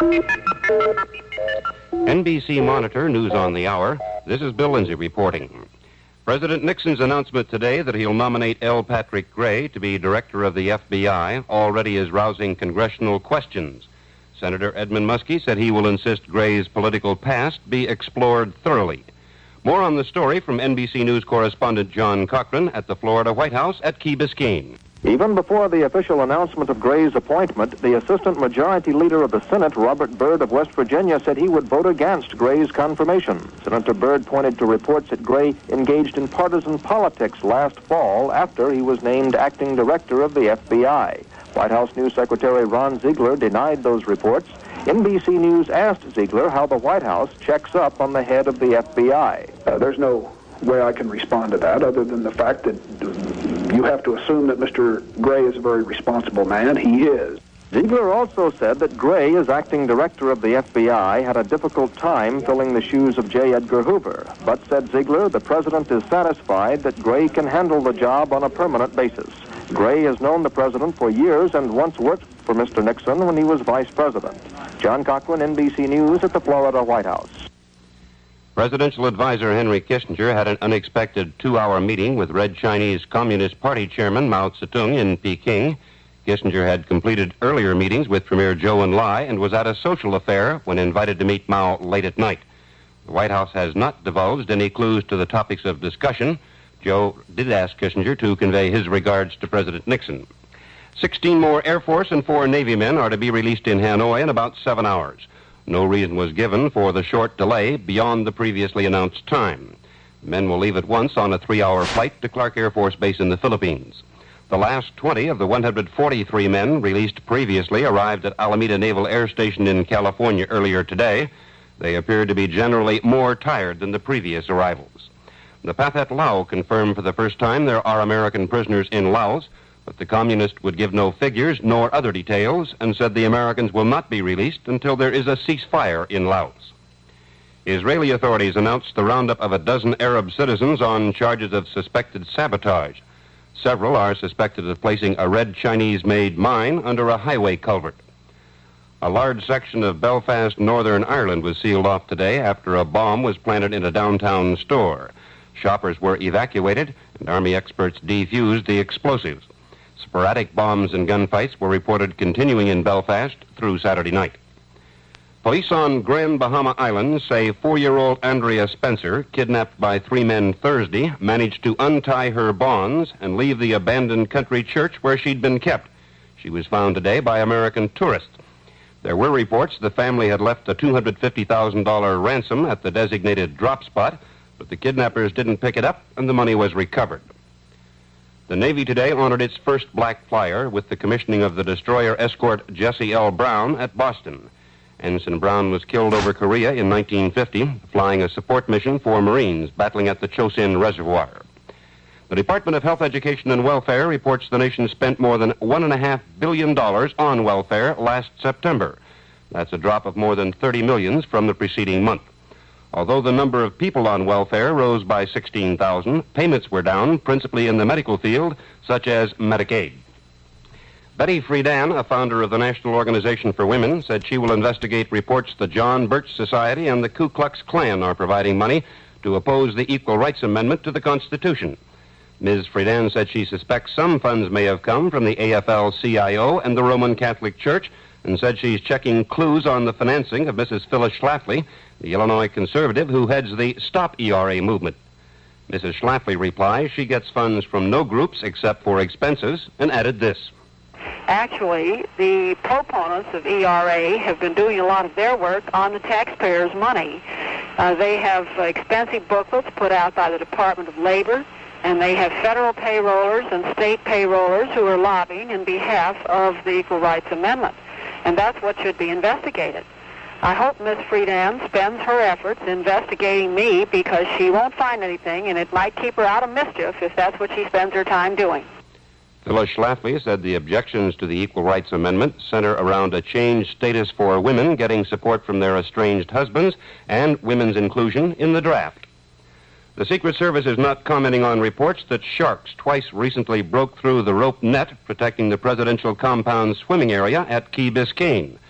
NBC Monitor News on the Hour. This is Bill Lindsay reporting. President Nixon's announcement today that he'll nominate L. Patrick Gray to be director of the FBI already is rousing congressional questions. Senator Edmund Muskie said he will insist Gray's political past be explored thoroughly. More on the story from NBC News correspondent John Cochran at the Florida White House at Key Biscayne. Even before the official announcement of Gray's appointment, the Assistant Majority Leader of the Senate, Robert Byrd of West Virginia, said he would vote against Gray's confirmation. Senator Byrd pointed to reports that Gray engaged in partisan politics last fall after he was named acting director of the FBI. White House News Secretary Ron Ziegler denied those reports. NBC News asked Ziegler how the White House checks up on the head of the FBI. There's no way I can respond to that other than the fact that you have to assume that Mr. Gray is a very responsible man. He is. Ziegler also said that Gray, as acting director of the FBI, had a difficult time filling the shoes of J. Edgar Hoover. But, said Ziegler, the president is satisfied that Gray can handle the job on a permanent basis. Gray has known the president for years and once worked for Mr. Nixon when he was vice president. John Cochran, NBC News at the Florida White House. Presidential advisor Henry Kissinger had an unexpected 2-hour meeting with Red Chinese Communist Party Chairman Mao Zedong in Peking. Kissinger had completed earlier meetings with Premier Zhou Enlai and was at a social affair when invited to meet Mao late at night. The White House has not divulged any clues to the topics of discussion. Zhou did ask Kissinger to convey his regards to President Nixon. 16 more Air Force and 4 Navy men are to be released in Hanoi in about 7 hours. No reason was given for the short delay beyond the previously announced time. Men will leave at once on a 3-hour flight to Clark Air Force Base in the Philippines. The last 20 of the 143 men released previously arrived at Alameda Naval Air Station in California earlier today. They appeared to be generally more tired than the previous arrivals. The Pathet Lao confirmed for the first time there are American prisoners in Laos, but the communist would give no figures nor other details and said the Americans will not be released until there is a ceasefire in Laos. Israeli authorities announced the roundup of a dozen Arab citizens on charges of suspected sabotage. Several are suspected of placing a red Chinese-made mine under a highway culvert. A large section of Belfast, Northern Ireland was sealed off today after a bomb was planted in a downtown store. Shoppers were evacuated and Army experts defused the explosives. Sporadic bombs and gunfights were reported continuing in Belfast through Saturday night. Police on Grand Bahama Island say 4-year-old Andrea Spencer, kidnapped by 3 men Thursday, managed to untie her bonds and leave the abandoned country church where she'd been kept. She was found today by American tourists. There were reports the family had left a $250,000 ransom at the designated drop spot, but the kidnappers didn't pick it up and the money was recovered. The Navy today honored its first black flyer with the commissioning of the destroyer escort Jesse L. Brown at Boston. Ensign Brown was killed over Korea in 1950, flying a support mission for Marines battling at the Chosin Reservoir. The Department of Health, Education, and Welfare reports the nation spent more than $1.5 billion on welfare last September. That's a drop of more than $30 million from the preceding month. Although the number of people on welfare rose by 16,000, payments were down, principally in the medical field, such as Medicaid. Betty Friedan, a founder of the National Organization for Women, said she will investigate reports the John Birch Society and the Ku Klux Klan are providing money to oppose the Equal Rights Amendment to the Constitution. Ms. Friedan said she suspects some funds may have come from the AFL-CIO and the Roman Catholic Church, and said she's checking clues on the financing of Mrs. Phyllis Schlafly, the Illinois conservative who heads the Stop ERA movement. Mrs. Schlafly replies she gets funds from no groups except for expenses, and added this. Actually, the proponents of ERA have been doing a lot of their work on the taxpayers' money. They have expensive booklets put out by the Department of Labor, and they have federal payrollers and state payrollers who are lobbying in behalf of the Equal Rights Amendment. And that's what should be investigated. I hope Ms. Friedan spends her efforts investigating me because she won't find anything, and it might keep her out of mischief if that's what she spends her time doing. Phyllis Schlafly said the objections to the Equal Rights Amendment center around a changed status for women getting support from their estranged husbands and women's inclusion in the draft. The Secret Service is not commenting on reports that sharks twice recently broke through the rope net protecting the presidential compound swimming area at Key Biscayne.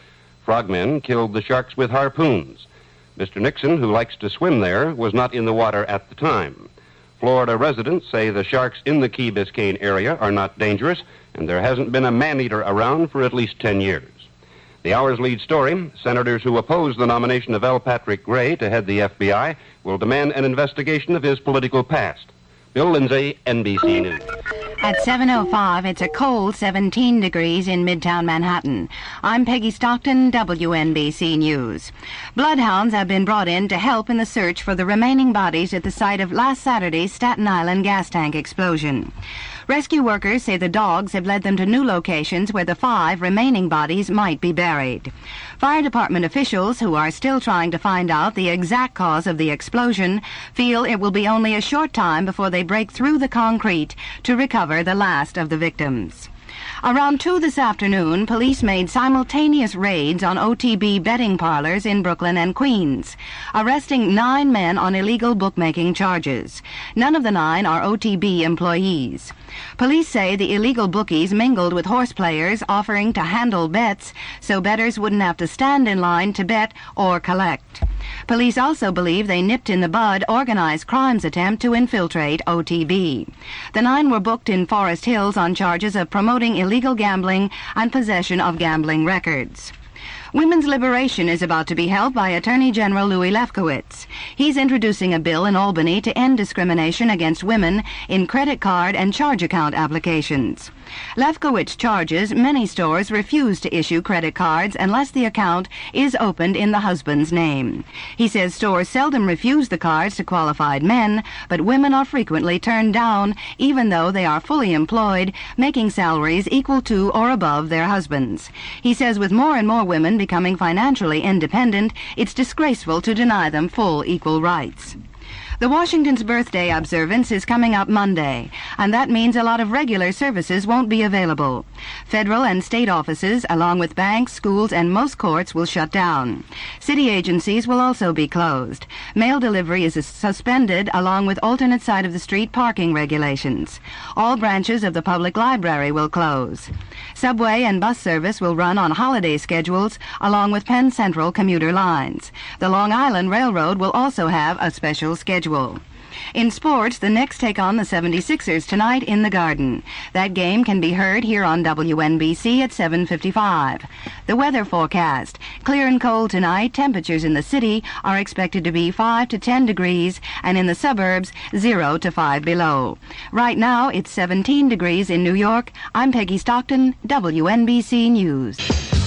Frogmen killed the sharks with harpoons. Mr. Nixon, who likes to swim there, was not in the water at the time. Florida residents say the sharks in the Key Biscayne area are not dangerous, and there hasn't been a man-eater around for at least 10 years. The hour's lead story, senators who oppose the nomination of L. Patrick Gray to head the FBI will demand an investigation of his political past. Bill Lindsay, NBC News. At 7:05, it's a cold 17 degrees in Midtown Manhattan. I'm Peggy Stockton, WNBC News. Bloodhounds have been brought in to help in the search for the remaining bodies at the site of last Saturday's Staten Island gas tank explosion. Rescue workers say the dogs have led them to new locations where the 5 remaining bodies might be buried. Fire department officials, who are still trying to find out the exact cause of the explosion, feel it will be only a short time before they break through the concrete to recover the last of the victims. Around 2 this afternoon, police made simultaneous raids on OTB betting parlors in Brooklyn and Queens, arresting 9 men on illegal bookmaking charges. None of the 9 are OTB employees. Police say the illegal bookies mingled with horse players offering to handle bets so bettors wouldn't have to stand in line to bet or collect. Police also believe they nipped in the bud organized crimes attempt to infiltrate OTB. The 9 were booked in Forest Hills on charges of promoting illegal gambling and possession of gambling records. Women's liberation is about to be held by Attorney General Louis Lefkowitz. He's introducing a bill in Albany to end discrimination against women in credit card and charge account applications. Lefkowitz charges many stores refuse to issue credit cards unless the account is opened in the husband's name. He says stores seldom refuse the cards to qualified men, but women are frequently turned down even though they are fully employed, making salaries equal to or above their husbands. He says with more and more women becoming financially independent, it's disgraceful to deny them full equal rights. The Washington's birthday observance is coming up Monday, and that means a lot of regular services won't be available. Federal and state offices, along with banks, schools, and most courts will shut down. City agencies will also be closed. Mail delivery is suspended, along with alternate side of the street parking regulations. All branches of the public library will close. Subway and bus service will run on holiday schedules, along with Penn Central commuter lines. The Long Island Railroad will also have a special schedule. In sports, the Knicks take on the 76ers tonight in the Garden. That game can be heard here on WNBC at 7:55. The weather forecast. Clear and cold tonight. Temperatures in the city are expected to be 5 to 10 degrees, and in the suburbs, 0 to 5 below. Right now, it's 17 degrees in New York. I'm Peggy Stockton, WNBC News.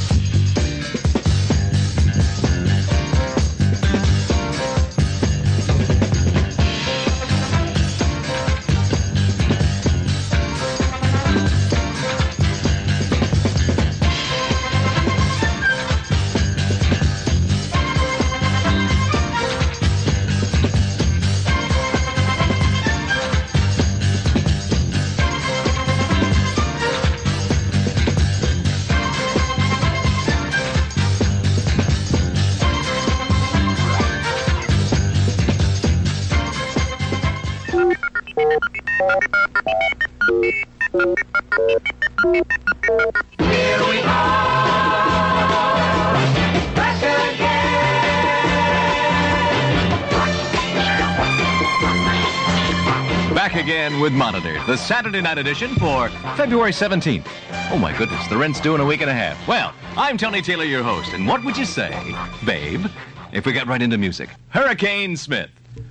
Back again with Monitor, the Saturday night edition for February 17th. Oh my goodness, the rent's due in a week and a half. Well, I'm Tony Taylor, your host, and what would you say, babe, if we got right into music? Hurricane Smith.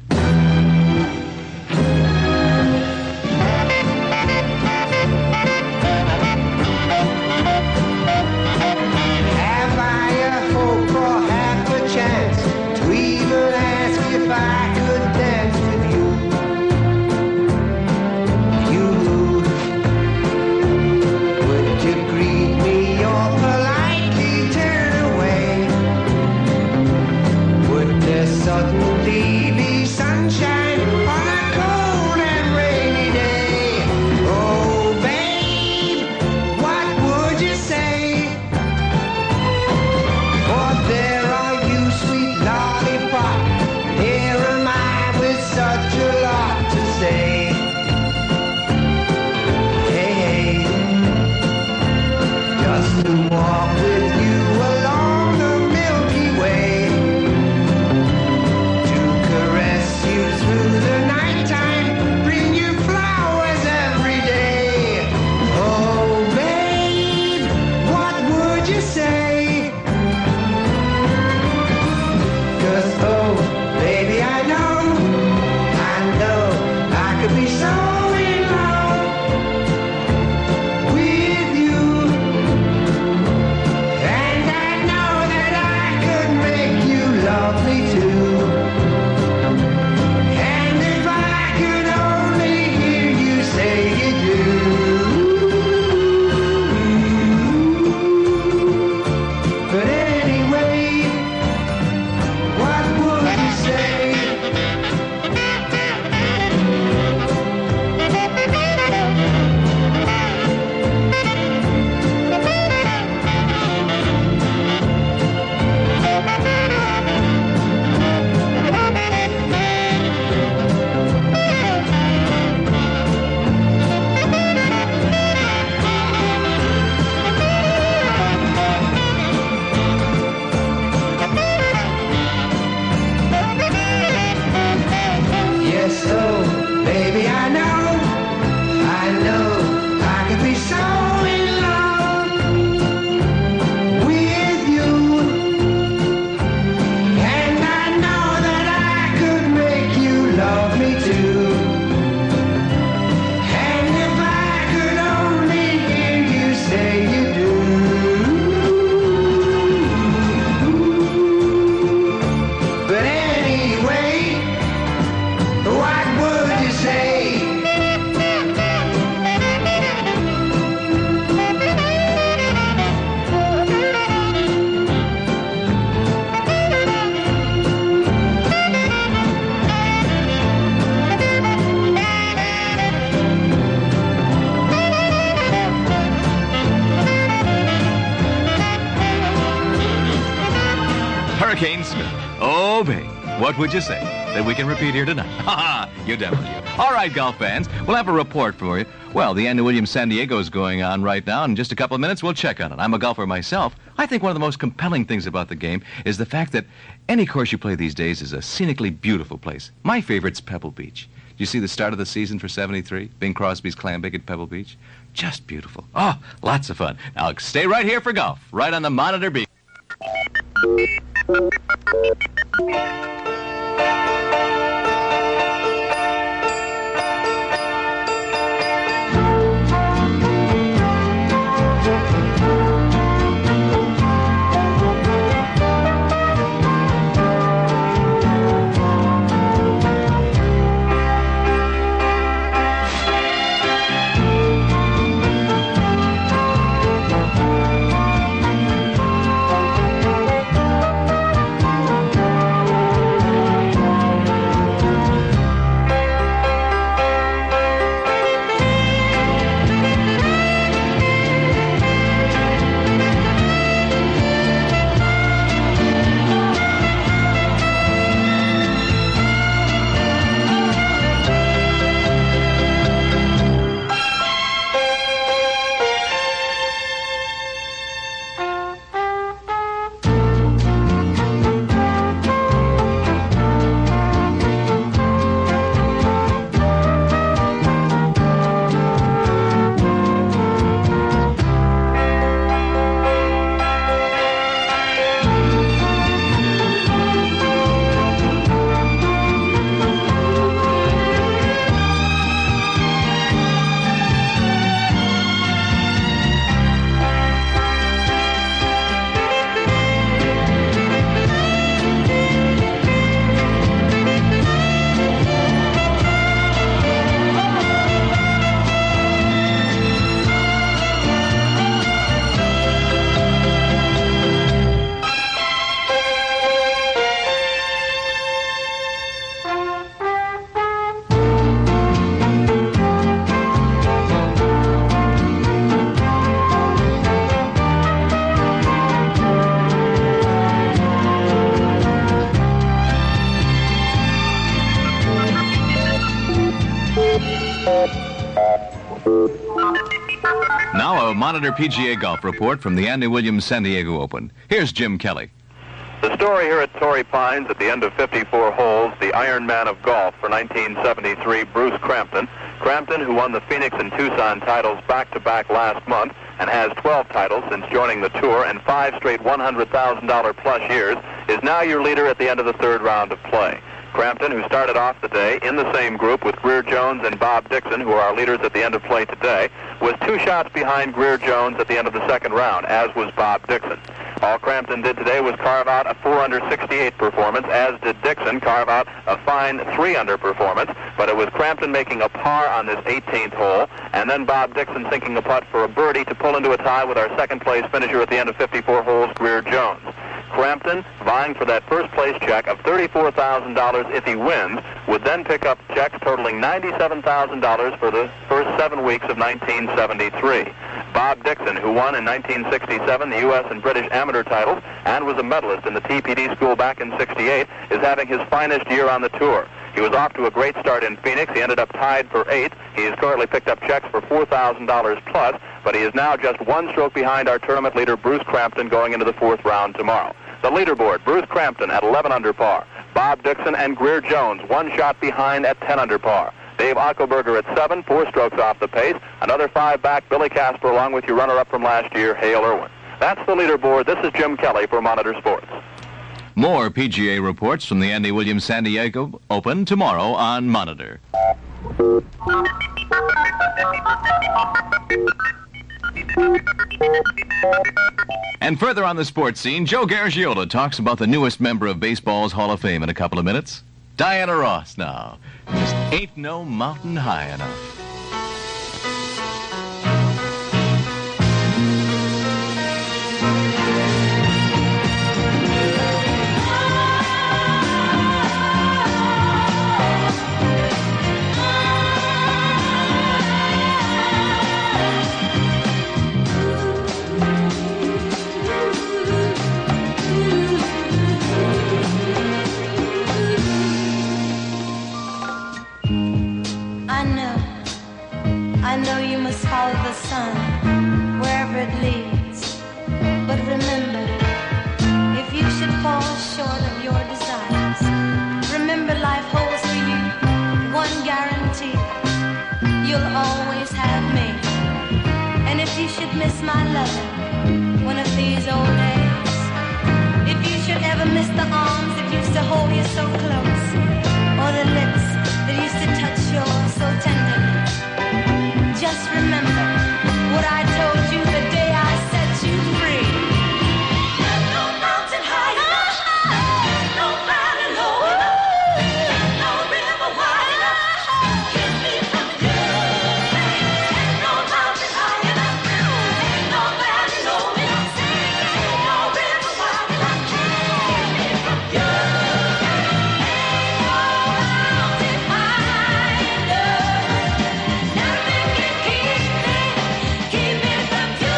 Have I a hope or half a chance to even ask if I could dance with you? You, would you greet me or politely turn away? Would there suddenly be say? 'Cause, oh, baby, I know I could be so in love with you. And I know that I could make you love me too. And if I could only hear you say you do. But anyway, what would you say? Yes, oh, baby, I know I could be so in love with you. And I know that I could make you love me too. And if I could only hear you say you do. But anyway, what would you say? Hurricane Smith. Oh, babe, what would you say that we can repeat here tonight? Ha ha, you devil, you. All right, golf fans, we'll have a report for you. Well, the Andy Williams San Diego is going on right now. In just a couple of minutes, we'll check on it. I'm a golfer myself. I think one of the most compelling things about the game is the fact that any course you play these days is a scenically beautiful place. My favorite's Pebble Beach. Do you see the start of the season for 73? Bing Crosby's Clambake at Pebble Beach? Just beautiful. Oh, lots of fun. Now, stay right here for golf, right on the Monitor Beach. Now a Monitor PGA golf report from the Andy Williams San Diego Open. Here's Jim Kelly. The story here at Torrey Pines at the end of 54 holes, the Iron Man of golf for 1973, Bruce Crampton. Crampton, who won the Phoenix and Tucson titles back-to-back last month, and has 12 titles since joining the tour and 5 straight $100,000 plus years, is now your leader at the end of the third round of play. Crampton, who started off the day in the same group with Greer Jones and Bob Dixon, who are our leaders at the end of play today, was 2 shots behind Greer Jones at the end of the second round, as was Bob Dixon. All Crampton did today was carve out a 4-under-68 performance, as did Dixon carve out a fine 3-under performance, but it was Crampton making a par on this 18th hole, and then Bob Dixon sinking a putt for a birdie to pull into a tie with our second-place finisher at the end of 54 holes, Greer Jones. Crampton, vying for that first-place check of $34,000 if he wins, would then pick up checks totaling $97,000 for the first 7 weeks of 1973. Bob Dixon, who won in 1967 the U.S. and British amateur titles and was a medalist in the TPD school back in '68, is having his finest year on the tour. He was off to a great start in Phoenix. He ended up tied for 8th. He has currently picked up checks for $4,000 plus, but he is now just 1 stroke behind our tournament leader, Bruce Crampton, going into the 4th round tomorrow. The leaderboard, Bruce Crampton at 11 under par. Bob Dixon and Greer Jones 1 shot behind at 10 under par. Dave Otkelberger at 7, 4 strokes off the pace. Another 5 back, Billy Casper, along with your runner-up from last year, Hale Irwin. That's the leaderboard. This is Jim Kelly for Monitor Sports. More PGA reports from the Andy Williams San Diego Open tomorrow on Monitor. And further on the sports scene, Joe Garagiola talks about the newest member of baseball's Hall of Fame in a couple of minutes. Diana Ross now. Just ain't no mountain high enough. I know you must follow the sun wherever it leads. But remember, if you should fall short of your desires, remember life holds for you one guarantee. You'll always have me. And if you should miss my loving one of these old days, if you should ever miss the arms that used to hold you so close, or the lips that used to touch yours so tenderly, just remember what I told you the day I set you free. There's no mountain high enough, no valley low enough, no river wide enough to keep me from you. Ain't no mountain high enough, ain't no valley low enough, ain't no river wide enough to keep me from you. Ain't no mountain high enough, nothing can keep me from you.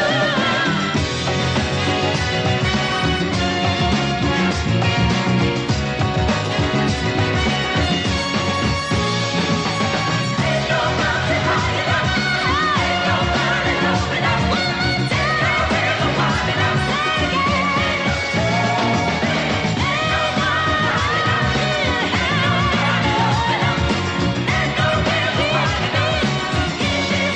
Ain't no mountain high enough, ain't no valley low enough, ain't no river wide enough, ain't no mountain high enough, ain't no valley low enough, ain't no river wide enough to keep me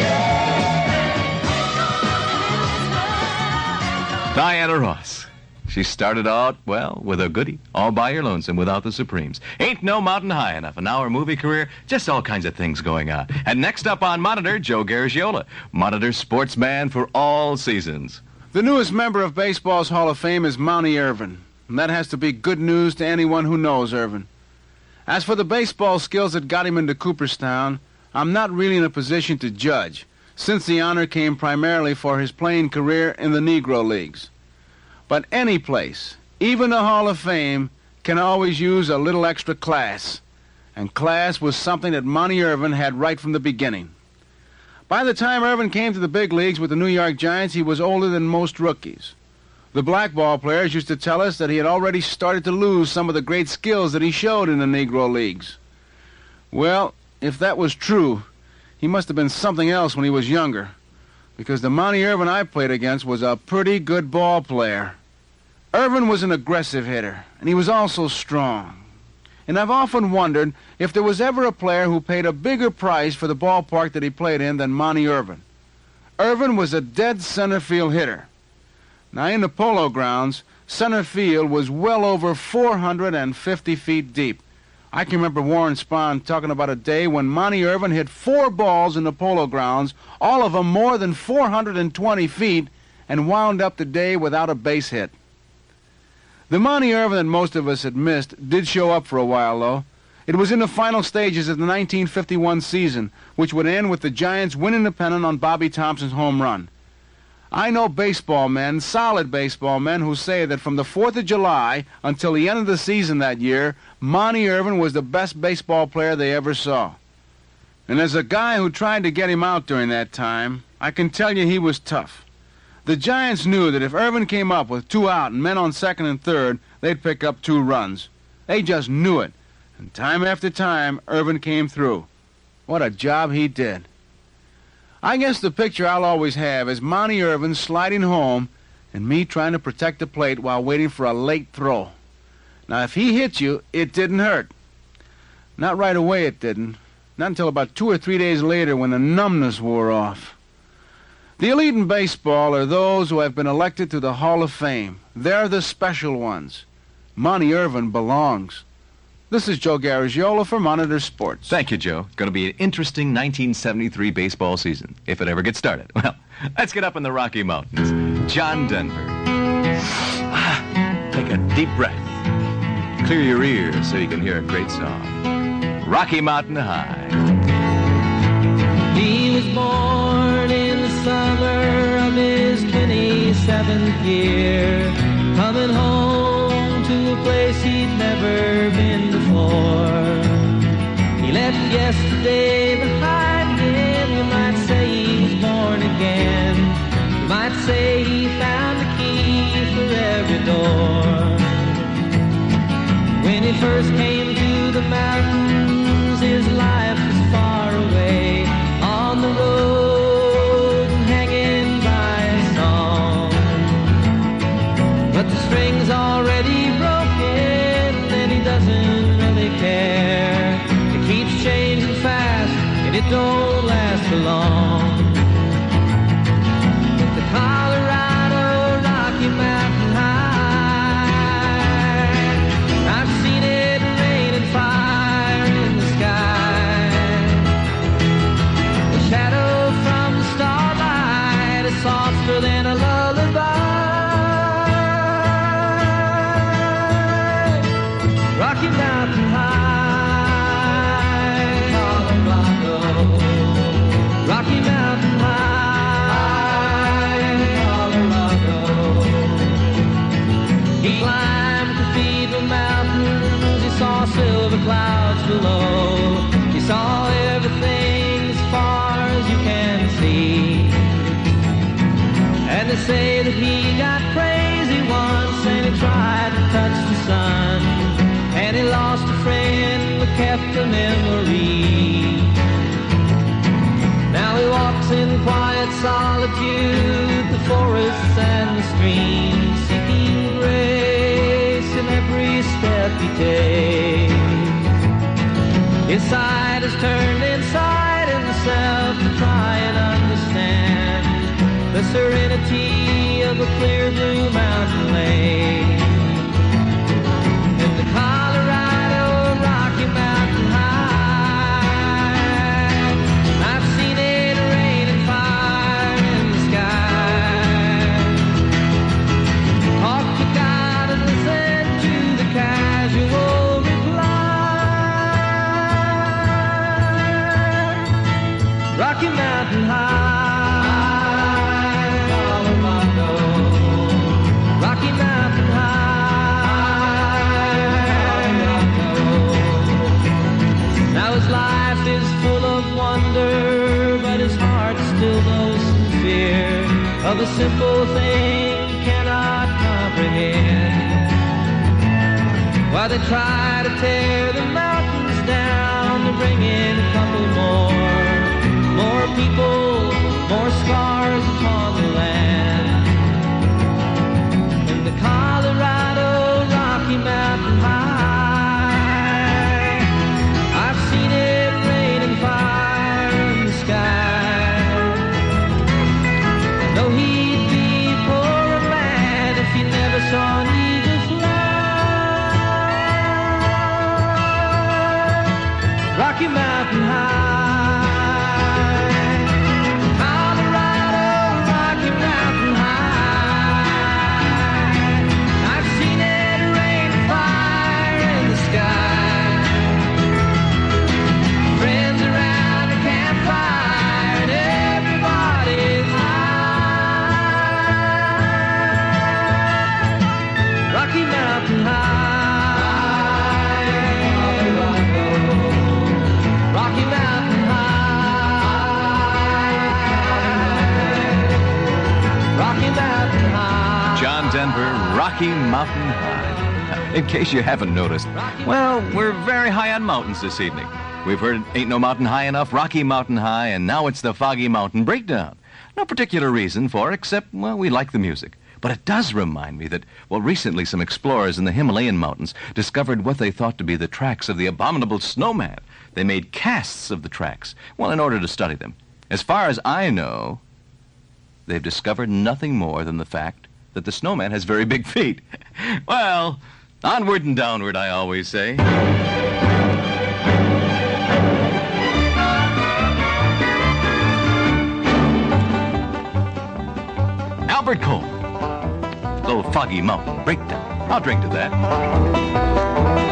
from you. Diana Ross. She started out, well, with a goodie, all by your lonesome, without the Supremes. Ain't no mountain high enough. And now her movie career, just all kinds of things going on. And next up on Monitor, Joe Garagiola, Monitor sportsman for all seasons. The newest member of baseball's Hall of Fame is Monty Irvin, and that has to be good news to anyone who knows Irvin. As for the baseball skills that got him into Cooperstown, I'm not really in a position to judge, since the honor came primarily for his playing career in the Negro Leagues. But any place, even the Hall of Fame, can always use a little extra class, and class was something that Monty Irvin had right from the beginning. By the time Irvin came to the big leagues with the New York Giants, he was older than most rookies. The black ball players used to tell us that he had already started to lose some of the great skills that he showed in the Negro Leagues. Well, if that was true, he must have been something else when he was younger, because the Monty Irvin I played against was a pretty good ball player. Irvin was an aggressive hitter, and he was also strong. And I've often wondered if there was ever a player who paid a bigger price for the ballpark that he played in than Monty Irvin. Irvin was a dead center field hitter. Now, in the Polo Grounds, center field was well over 450 feet deep. I can remember Warren Spahn talking about a day when Monty Irvin hit 4 balls in the Polo Grounds, all of them more than 420 feet, and wound up the day without a base hit. The Monty Irvin that most of us had missed did show up for a while, though. It was in the final stages of the 1951 season, which would end with the Giants winning the pennant on Bobby Thompson's home run. I know baseball men, solid baseball men, who say that from the 4th of July until the end of the season that year, Monty Irvin was the best baseball player they ever saw. And as a guy who tried to get him out during that time, I can tell you he was tough. The Giants knew that if Irvin came up with 2 out and men on second and third, they'd pick up 2 runs. They just knew it. And time after time, Irvin came through. What a job he did. I guess the picture I'll always have is Monty Irvin sliding home and me trying to protect the plate while waiting for a late throw. Now, if he hit you, it didn't hurt. Not right away, it didn't. Not until about 2 or 3 days later when the numbness wore off. The elite in baseball are those who have been elected to the Hall of Fame. They're the special ones. Monty Irvin belongs. This is Joe Garagiola for Monitor Sports. Thank you, Joe. Going to be an interesting 1973 baseball season, if it ever gets started. Well, let's get up in the Rocky Mountains. John Denver. Take a deep breath. Clear your ears so you can hear a great song. Rocky Mountain High. He was born in the summer of his 27th year, coming home to a place he'd never been before. He left yesterday behind him. You might say he was born again. You might say he found the key for every door. When he first came to the mountains, his life was far away, on the road and hanging by a song. But the string's already broken and he doesn't really care. It keeps changing fast and it don't last for long. But the Colorado Rocky Mountain High, I've seen it rain and fire in the sky. The shadow from the starlight is softer than a lullaby. Rocky Mountain High, Colorado. Rocky Mountain High, Colorado. He climbed Cathedral Mountains, he saw silver clouds below. He saw everything as far as you can see. And they say that he got crazy once and he tried to touch the sun. And he lost a friend but kept a memory. Now he walks in quiet solitude, the forests and the streams, seeking grace in every step he takes. His sight is turned inside himself to try and understand the serenity of a clear blue mountain lake. And the Colorado Rocky Mountain High, I've seen it rain and fire in the sky. Talk to God and listen to the casual reply. Rocky Mountain High, Colorado. Rocky Mountain High, Colorado. Now his life is full of wonder, but his heart still knows some fear of a simple thing he cannot comprehend. While they try to tear the mountains down to bring in a couple more people, more scars upon the land. In the Colorado Rocky Mountain High, I've seen it rain and fire in the sky. Rocky Mountain High. In case you haven't noticed, well, we're very high on mountains this evening. We've heard Ain't No Mountain High Enough, Rocky Mountain High, and now it's the Foggy Mountain Breakdown. No particular reason for it, except, well, we like the music. But it does remind me that, well, recently some explorers in the Himalayan mountains discovered what they thought to be the tracks of the abominable snowman. They made casts of the tracks, well, in order to study them. As far as I know, they've discovered nothing more than the fact that the snowman has very big feet. Well, onward and downward, I always say. Albert Cole. Little Foggy Mountain Breakdown. I'll drink to that.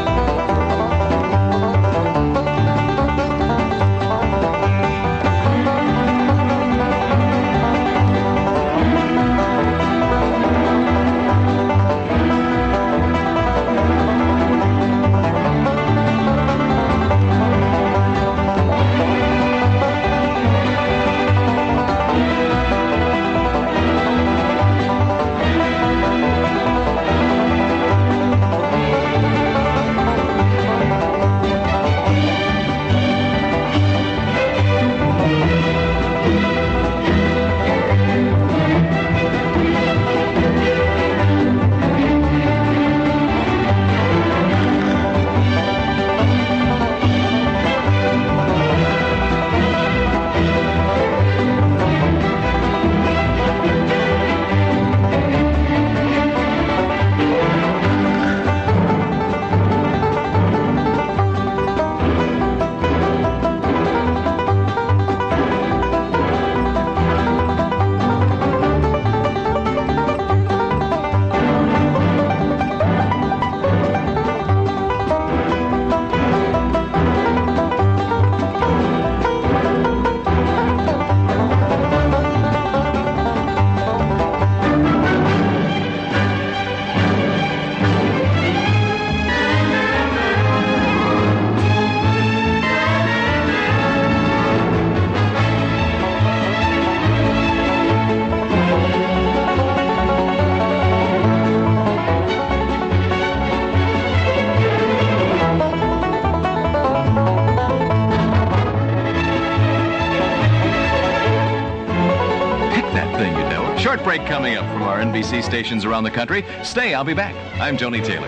Short break coming up from our NBC stations around the country. Stay, I'll be back. I'm Tony Taylor.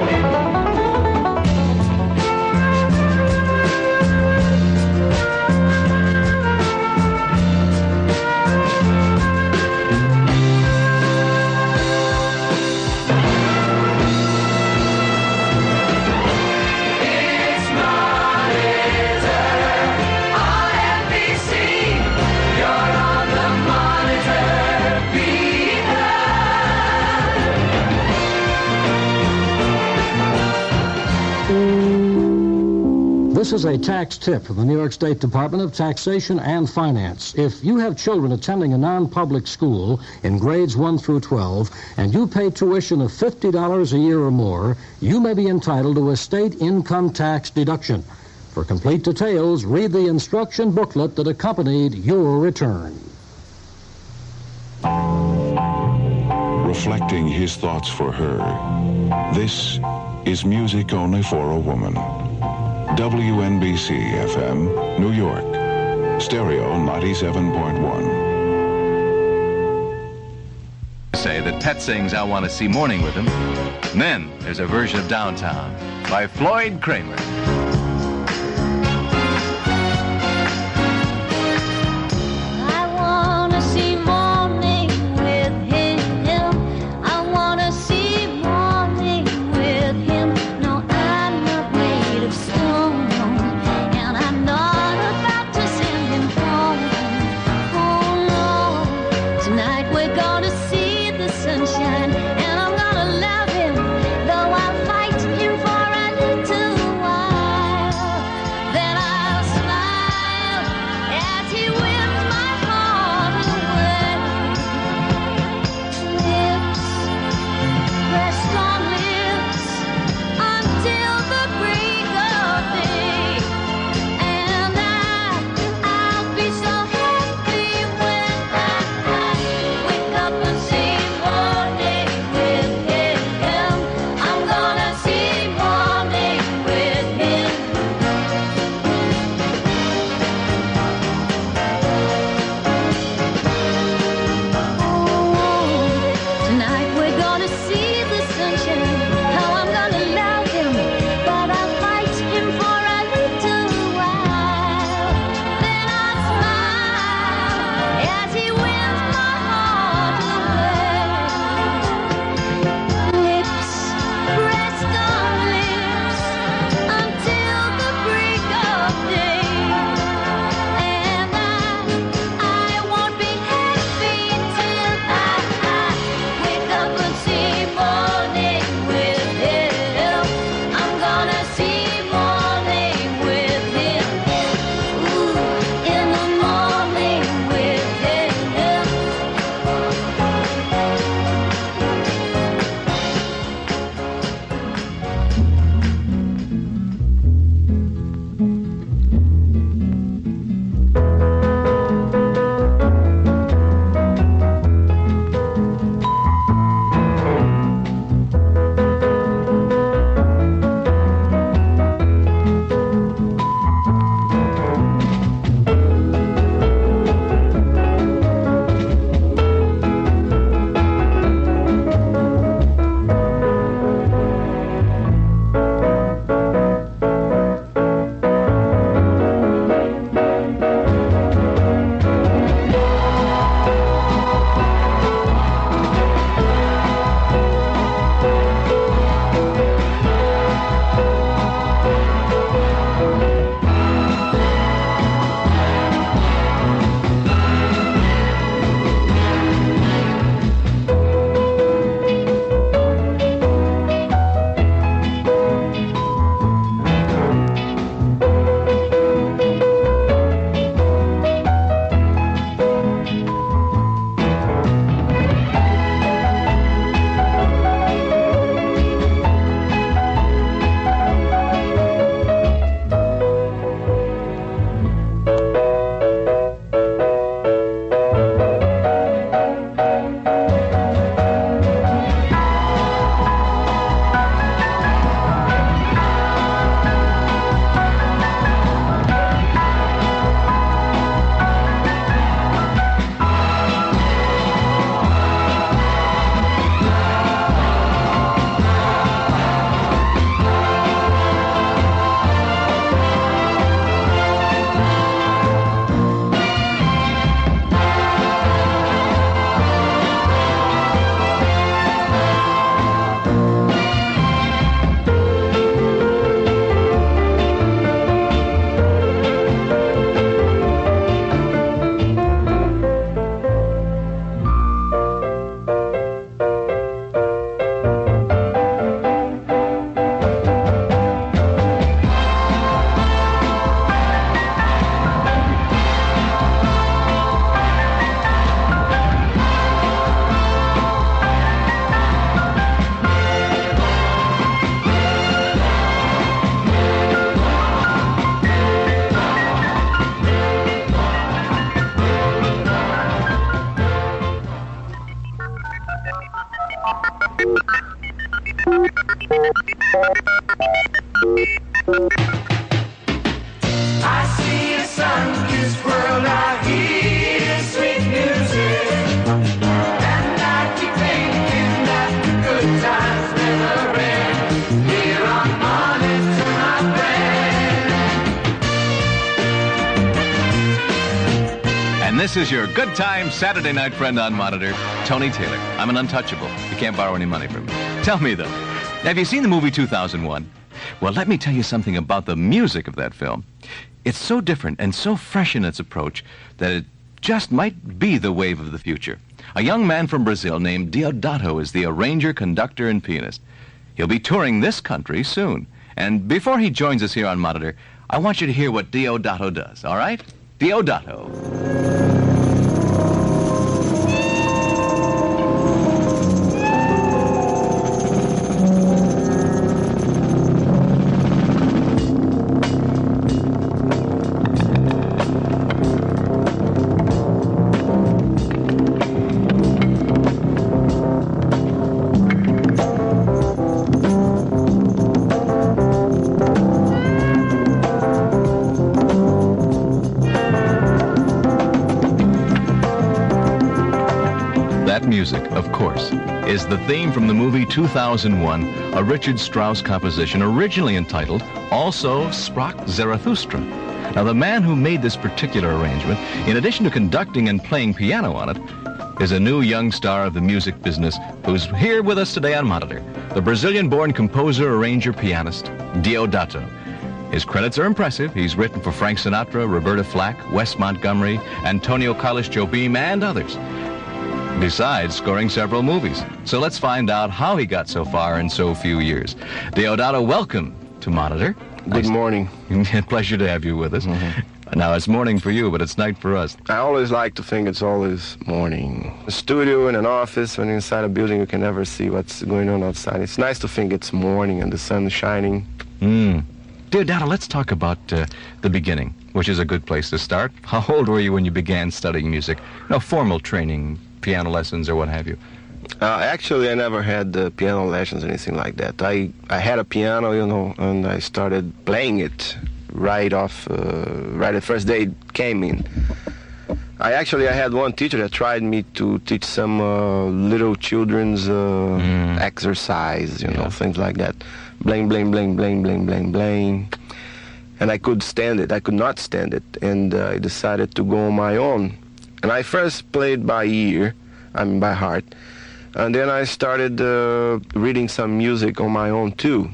This is a tax tip from the New York State Department of Taxation and Finance. If you have children attending a non-public school in grades 1 through 12 and you pay tuition of $50 a year or more, you may be entitled to a state income tax deduction. For complete details, read the instruction booklet that accompanied your return. Reflecting his thoughts for her, this is Music Only for a Woman. WNBC FM, New York. Stereo 97.1. Say that Pet sings I Want to See Morning with Him. And then there's a version of Downtown by Floyd Kramer. And I'm gonna love him, though I'll fight him for a little while. I see a sun-kissed world out here, sweet music, and I keep thinking that the good times never end. Here on Monitor, my friend. And this is your good time Saturday night friend on Monitor, Tony Taylor. I'm an untouchable. You can't borrow any money from me. Tell me, though, have you seen the movie 2001? Well, let me tell you something about the music of that film. It's so different and so fresh in its approach that it just might be the wave of the future. A young man from Brazil named Deodato is the arranger, conductor, and pianist. He'll be touring this country soon. And before he joins us here on Monitor, I want you to hear what Deodato does, all right? Deodato. Music, of course, is the theme from the movie 2001, a Richard Strauss composition originally entitled Also Sprach Zarathustra. Now, the man who made this particular arrangement, in addition to conducting and playing piano on it, is a new young star of the music business who's here with us today on Monitor, the Brazilian-born composer, arranger, pianist, Deodato. His credits are impressive. He's written for Frank Sinatra, Roberta Flack, Wes Montgomery, Antonio Carlos Jobim, and others, besides scoring several movies. So let's find out how he got so far in so few years. Deodato, welcome to Monitor. Good morning. Pleasure to have you with us. Now, it's morning for you, but it's night for us. I always like to think it's always morning. A studio and an office, when you're inside a building, you can never see what's going on outside. It's nice to think it's morning and the sun is shining. Deodato, let's talk about the beginning, which is a good place to start. How old were you when you began studying music? No formal training, piano lessons, or what have you? Actually, I never had piano lessons or anything like that. I had a piano, and I started playing it right the first day it came in. I had one teacher that tried me to teach some little children's exercise, things like that. Bling, bling, bling, bling, bling, bling, bling. And I could not stand it, and I decided to go on my own. And I first played by ear, by heart, and then I started reading some music on my own too.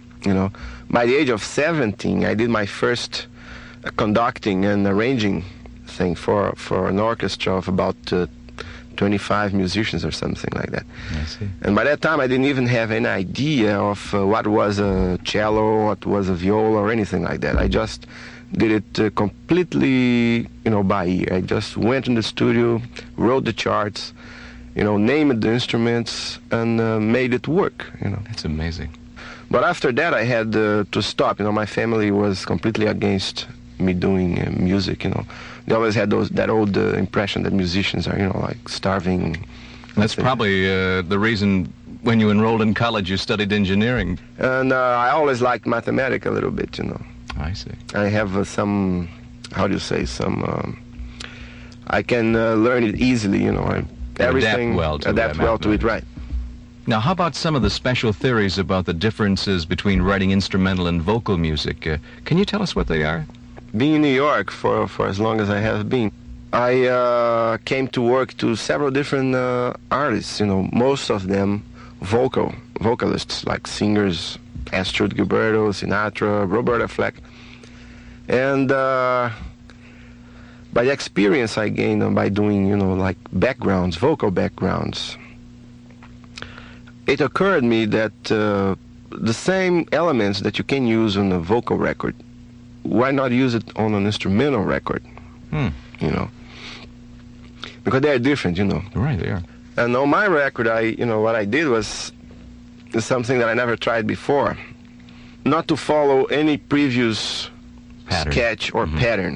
By the age of 17, I did my first conducting and arranging thing for an orchestra of about 25 musicians or something like that. I see. And by that time, I didn't even have any idea of what was a cello, what was a viola, or anything like that. I just did it completely, by ear. I just went in the studio, wrote the charts, named the instruments, and made it work. That's amazing. But after that, I had to stop. My family was completely against me doing music. They always had that old impression that musicians are, like starving. That's probably the reason when you enrolled in college you studied engineering. And I always liked mathematics a little bit, I see. I have I can learn it easily, everything. Adapt well to it, right. Now, how about some of the special theories about the differences between writing instrumental and vocal music? Can you tell us what they are? Being in New York for as long as I have been, I came to work to several different artists, most of them vocalists, like singers, Astrud Gilberto, Sinatra, Roberta Flack. And by the experience I gained by doing, like vocal backgrounds, it occurred to me that the same elements that you can use on a vocal record, why not use it on an instrumental record? Because they're different, Right, they are. And on my record, what I did was something that I never tried before. Not to follow any previous sketch or pattern.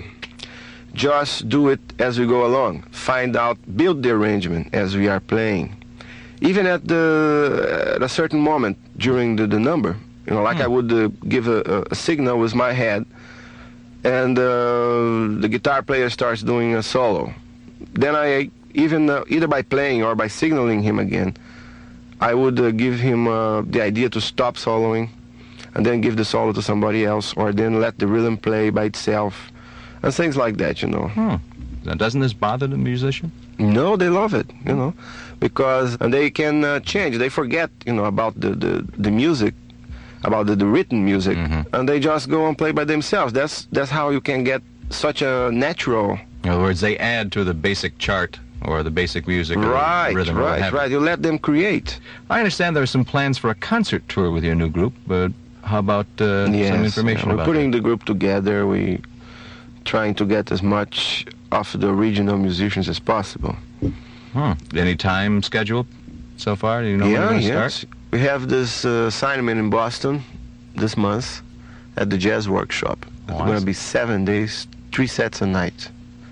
Just do it as we go along. Build the arrangement as we are playing. even at a certain moment during the number. You know, like I would give a signal with my head, and the guitar player starts doing a solo. Then I, even either by playing or by signaling him again, I would give him the idea to stop soloing, and then give the solo to somebody else, or then let the rhythm play by itself, and things like that, you know. Now, doesn't this bother the musician? No, they love it, you know, because they can change. They forget, you know, about the music, about the written music, and they just go and play by themselves. That's how you can get such a natural. In other words, they add to the basic chart or the basic music. Right, or rhythm or what have you. right. You let them create. I understand there are some plans for a concert tour with your new group, but how about some information we're about putting the group together. We trying to get as much of the original musicians as possible. Any time scheduled so far? Do you know when you're going to start? We have this assignment in Boston this month at the Jazz Workshop. It's going to be 7 days, 3 sets a night.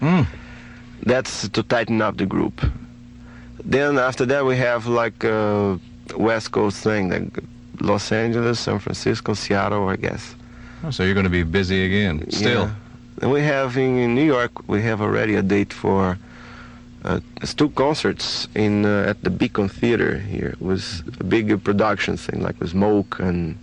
That's to tighten up the group. Then after that we have like a West Coast thing, like Los Angeles, San Francisco, Seattle, I guess. Oh, so you're going to be busy again, still. Yeah. And we have in New York, we have already a date for 2 concerts in at the Beacon Theater here. It was a big production thing, like with smoke and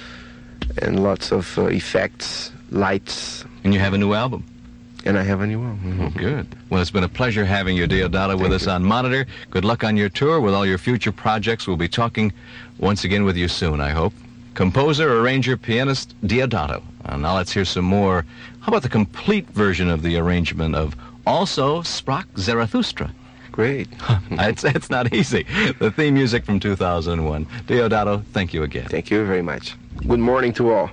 lots of effects, lights. And you have a new album. And I have a new album. Oh, good. Well, it's been a pleasure having you, Deodato, with us on Monitor. Good luck on your tour with all your future projects. We'll be talking once again with you soon, I hope. Composer, arranger, pianist, Deodato. Now let's hear some more. How about the complete version of the arrangement of Also Sprach Zarathustra? Great. It's not easy. The theme music from 2001. Deodato, thank you again. Thank you very much. Good morning to all.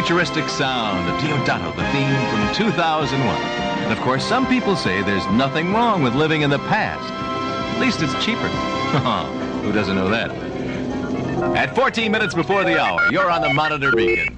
futuristic sound of Deodato, the theme from 2001. And of course, some people say there's nothing wrong with living in the past. At least it's cheaper. Who doesn't know that? At 14 minutes before the hour, you're on the Monitor Beacon.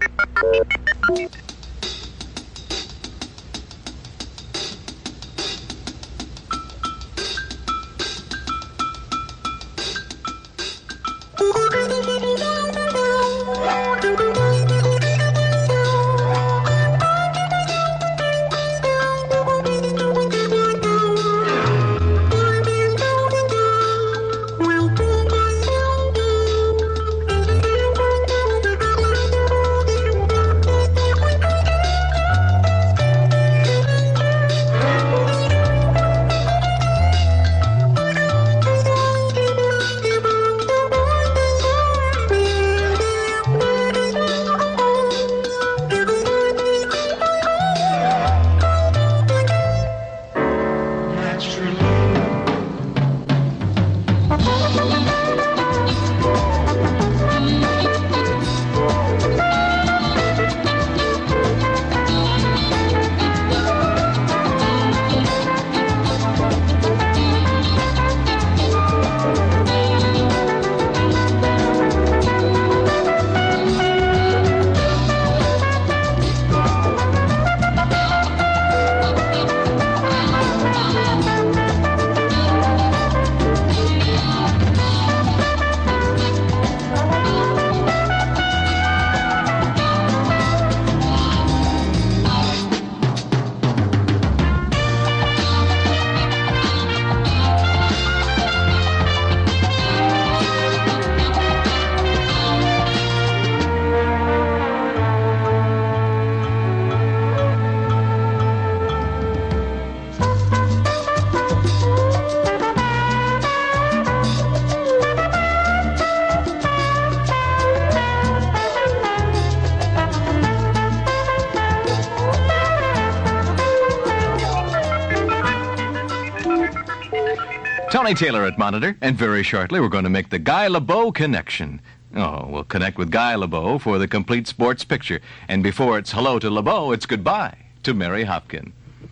Tony Taylor at Monitor, and very shortly we're going to make the Guy LeBeau connection. Oh, we'll connect with Guy LeBeau for the complete sports picture. And before it's hello to LeBeau, it's goodbye to Mary Hopkin.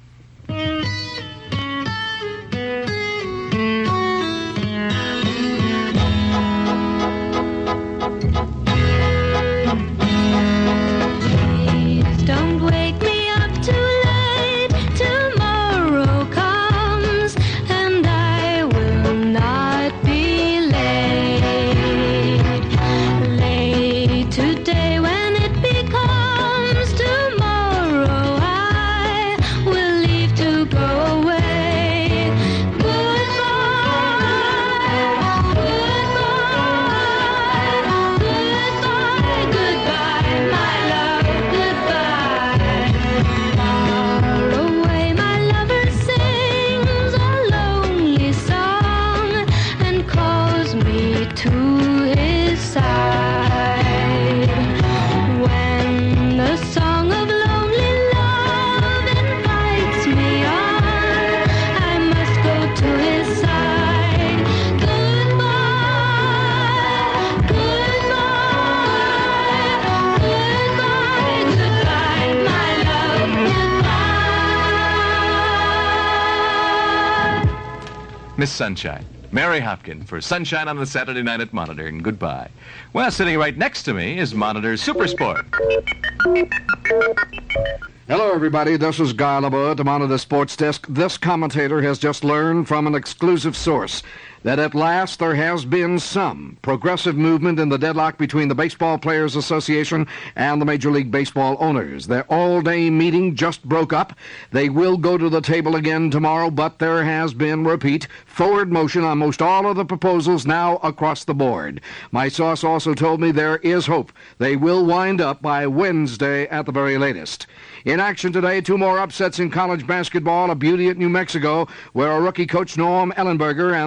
Don't wake me up too late. Tomorrow comes and I will not be late. Late today when it becomes tomorrow, I will leave to go away. Goodbye, goodbye, goodbye, goodbye, my love, goodbye. Far away, my lover sings a lonely song and calls me to his side. When the song of lonely love invites me on, I must go to his side. Goodbye, goodbye, goodbye, goodbye, my love, goodbye. Miss Sunshine, Mary Hopkin for Sunshine on the Saturday Night at Monitor, and goodbye. Well, sitting right next to me is Monitor Super Sport. Hello, everybody. This is Guy LeBeau at the Monitor Sports Desk. This commentator has just learned from an exclusive source that at last there has been some progressive movement in the deadlock between the Baseball Players Association and the Major League Baseball owners. Their all-day meeting just broke up. They will go to the table again tomorrow, but there has been, repeat, forward motion on most all of the proposals now across the board. My source also told me there is hope. They will wind up by Wednesday at the very latest. In action today, two more upsets in college basketball, a beauty at New Mexico, where a rookie coach, Norm Ellenberger, and the University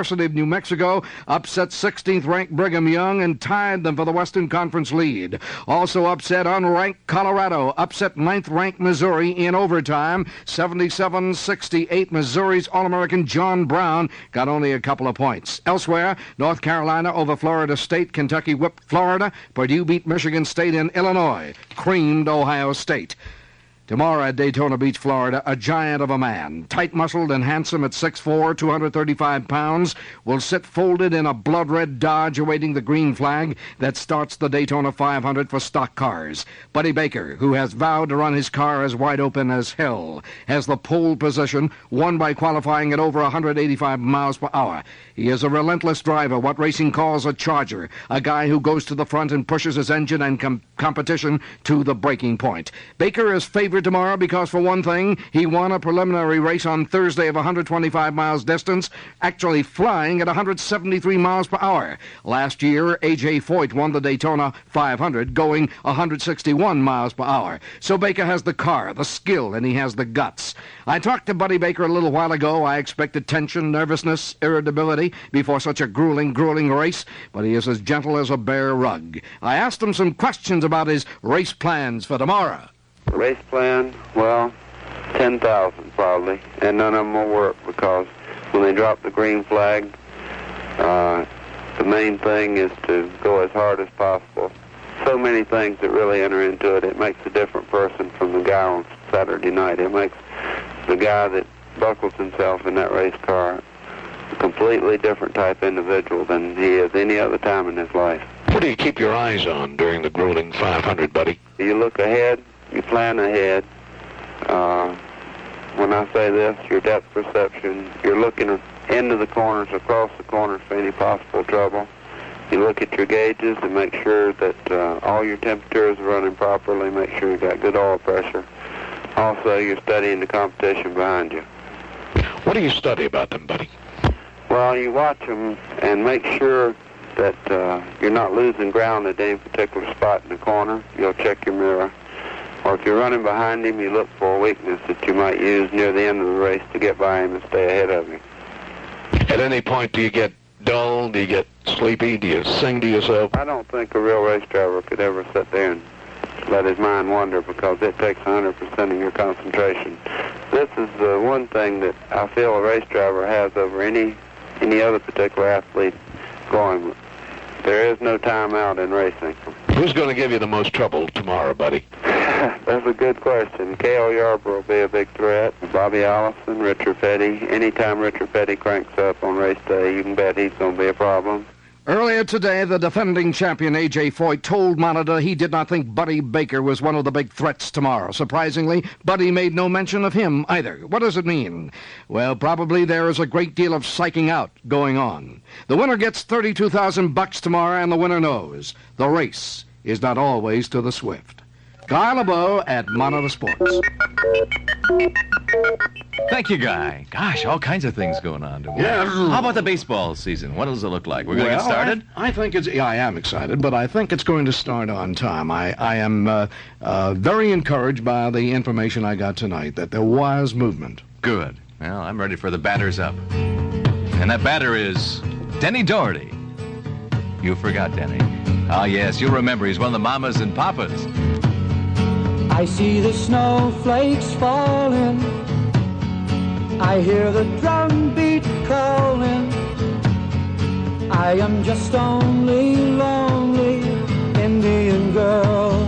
University of New Mexico upset 16th-ranked Brigham Young and tied them for the Western Conference lead. Also upset unranked Colorado, upset 9th-ranked Missouri in overtime, 77-68. Missouri's All-American John Brown got only a couple of points. Elsewhere, North Carolina over Florida State, Kentucky whipped Florida, Purdue beat Michigan State in Illinois, creamed Ohio State. Tomorrow at Daytona Beach, Florida, a giant of a man, tight-muscled and handsome at 6'4", 235 pounds, will sit folded in a blood-red Dodge awaiting the green flag that starts the Daytona 500 for stock cars. Buddy Baker, who has vowed to run his car as wide open as hell, has the pole position, won by qualifying at over 185 miles per hour. He is a relentless driver, what racing calls a charger, a guy who goes to the front and pushes his engine and competition to the breaking point. Baker is favored tomorrow because, for one thing, he won a preliminary race on Thursday of 125 miles distance, actually flying at 173 miles per hour. Last year, A.J. Foyt won the Daytona 500, going 161 miles per hour. So Baker has the car, the skill, and he has the guts. I talked to Buddy Baker a little while ago. I expected tension, nervousness, irritability before such a grueling race, but he is as gentle as a bear rug. I asked him some questions about his race plans for tomorrow. Race plan, well, 10,000 probably, and none of them will work because when they drop the green flag, the main thing is to go as hard as possible. So many things that really enter into it. It makes a different person from the guy on Saturday night. It makes the guy that buckles himself in that race car a completely different type individual than he is any other time in his life. What do you keep your eyes on during the grueling 500, Buddy? You look ahead. You plan ahead. When I say this, your depth perception, you're looking into the corners, across the corners for any possible trouble. You look at your gauges and make sure that all your temperatures are running properly, make sure you got good oil pressure. Also, you're studying the competition behind you. What do you study about them, Buddy? Well, you watch them and make sure that you're not losing ground at any particular spot in the corner. You'll check your mirror. Or if you're running behind him, you look for a weakness that you might use near the end of the race to get by him and stay ahead of him. At any point, do you get dull? Do you get sleepy? Do you sing to yourself? I don't think a real race driver could ever sit there and let his mind wander because it takes 100% of your concentration. This is the one thing that I feel a race driver has over any other particular athlete going. There is no time out in racing. Who's going to give you the most trouble tomorrow, Buddy? That's a good question. Cale Yarborough will be a big threat. Bobby Allison, Richard Petty. Anytime Richard Petty cranks up on race day, you can bet he's going to be a problem. Earlier today, the defending champion A.J. Foyt told Monitor he did not think Buddy Baker was one of the big threats tomorrow. Surprisingly, Buddy made no mention of him either. What does it mean? Well, probably there is a great deal of psyching out going on. The winner gets $32,000 tomorrow, and the winner knows the race is not always to the swift. Guy LeBeau at Monitor Sports. Thank you, Guy. Gosh, all kinds of things going on tomorrow. Yeah. How about the baseball season? What does it look like? We're going to get started? I think I am excited, but I think it's going to start on time. I am very encouraged by the information I got tonight, that there was movement. Good. Well, I'm ready for the batters up. And that batter is Denny Doherty. You forgot Denny. Ah, yes, you'll remember. He's one of the mamas and papas. I see the snowflakes falling. I hear the drum beat calling. I am just only lonely Indian girl.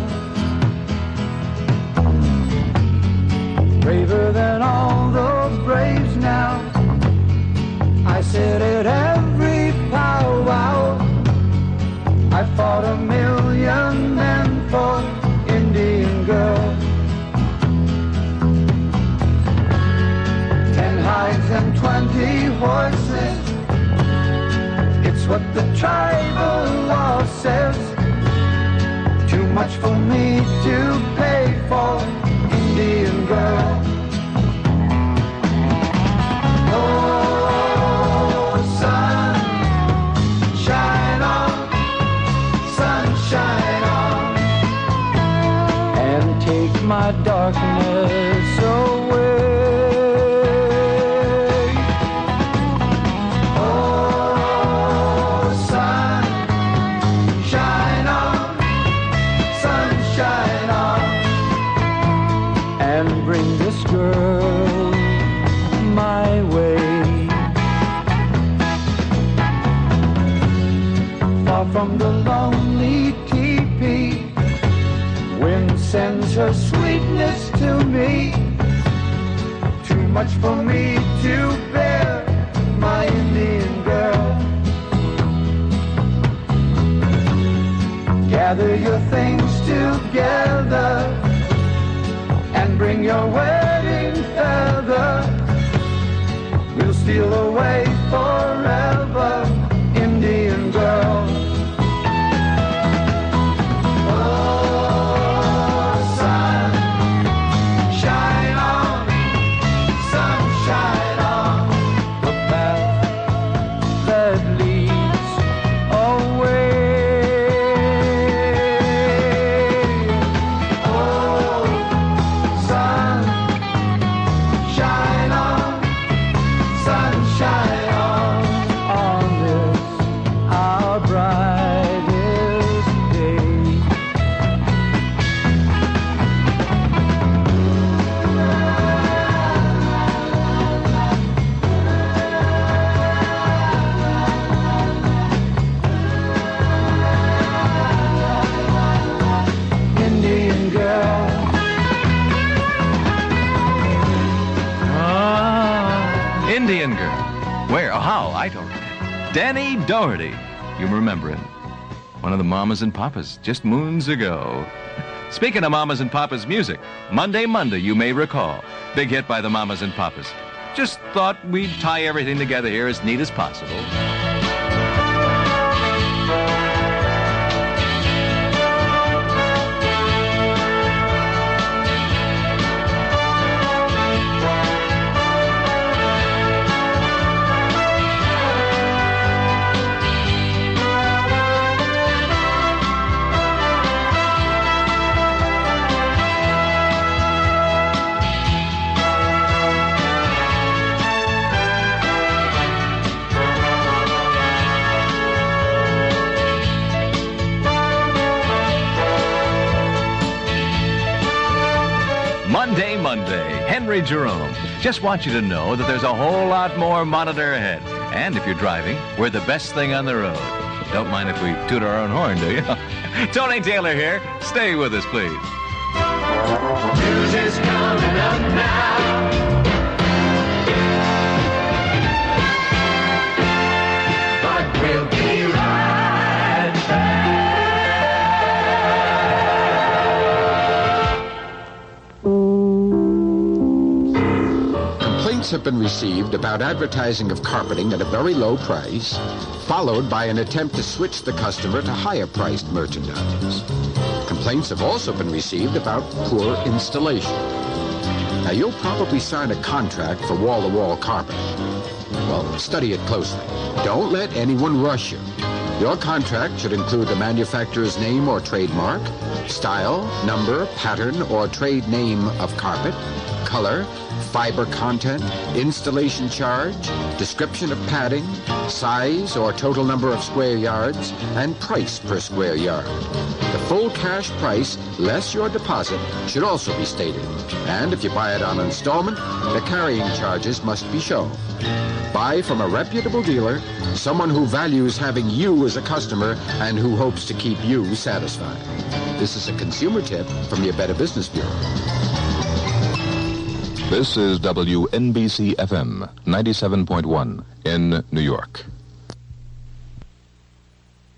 Braver than all those braves now. I sit at every powwow. I fought 1,000,000 men for Indian girl. 10 hides and 20 horses. It's what the tribal law says. Too much for me to pay for Indian girl. Oh, sun, shine on, sunshine on, and take my darkness away. Oh, and bring this girl my way. Far from the lonely teepee, wind sends her sweetness to me. Too much for me to bear, my Indian girl. Gather your things together and bring your wedding feather. We'll steal away forever, Indian girl. Oh, sun, shine on, sunshine on the path that leads away. Oh, sun, shine on, sunshine on this our brightest day. Indian girl. Indian Girl. Where? Oh, how? I don't know. Danny Doherty. You remember him. One of the Mamas and Papas, just moons ago. Speaking of Mamas and Papas music, Monday, you may recall. Big hit by the Mamas and Papas. Just thought we'd tie everything together here as neat as possible. Monday, Henry Jerome. Just want you to know that there's a whole lot more Monitor ahead. And if you're driving, we're the best thing on the road. Don't mind if we toot our own horn, do you? Tony Taylor here. Stay with us, please. News is coming up now. But we'll be right back. Complaints have been received about advertising of carpeting at a very low price, followed by an attempt to switch the customer to higher-priced merchandise. Complaints have also been received about poor installation. Now, you'll probably sign a contract for wall-to-wall carpeting. Well, study it closely. Don't let anyone rush you. Your contract should include the manufacturer's name or trademark, style, number, pattern, or trade name of carpet, color, fiber content, installation charge, description of padding, size or total number of square yards, and price per square yard. The full cash price, less your deposit, should also be stated. And if you buy it on installment, the carrying charges must be shown. Buy from a reputable dealer, someone who values having you as a customer and who hopes to keep you satisfied. This is a consumer tip from the Better Business Bureau. This is WNBC FM 97.1 in New York.